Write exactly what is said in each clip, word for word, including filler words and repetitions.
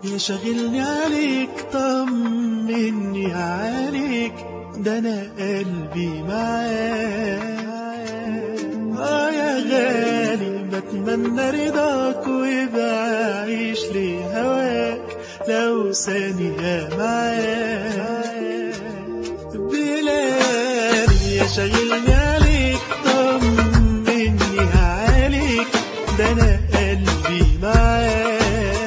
يا شاغلني عليك طمني عليك، ده انا قلبي معاك. اه يا غالي بتمنى رضاك وبعيش لهواك لو ثانية معاك. بلالي يا شاغلني عليك طمني عليك، ده انا قلبي معاك.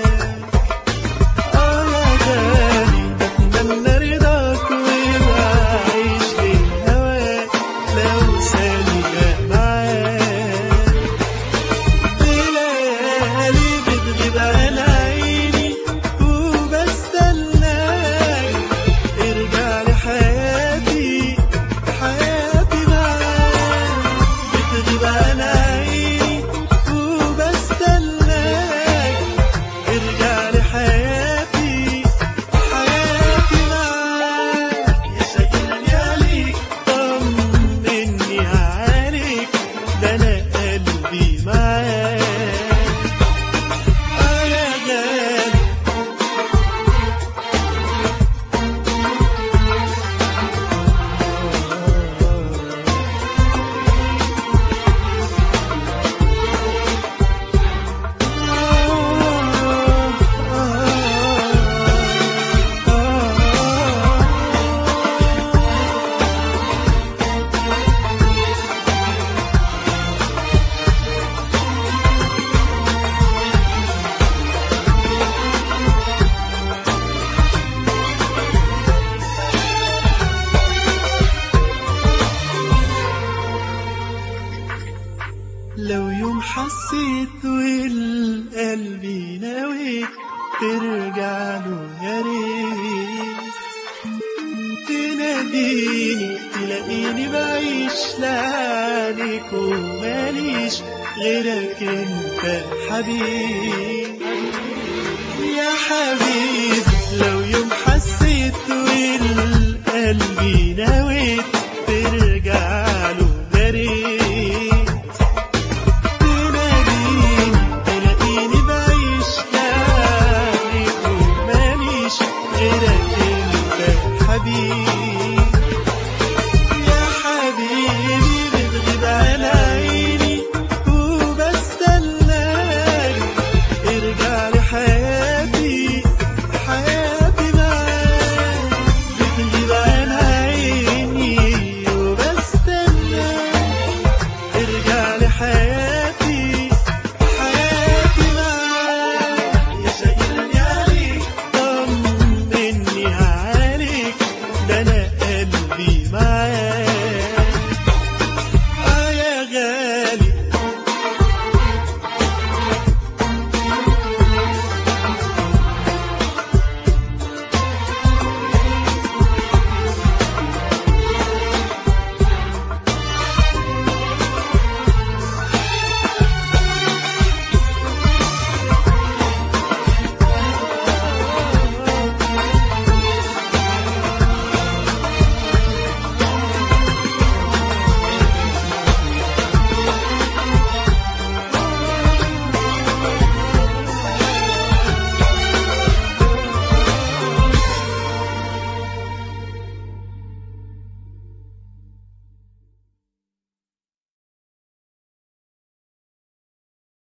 لو يوم حسيت والقلب ناويك ترجع له يا ريت تناديني تلاقيني بعيش لعنيك وماليش غيرك انت حبيب يا حبيب. لو يوم حسيت والقلب ناويك ترجع له يا ريت غيرك انت حبيبي.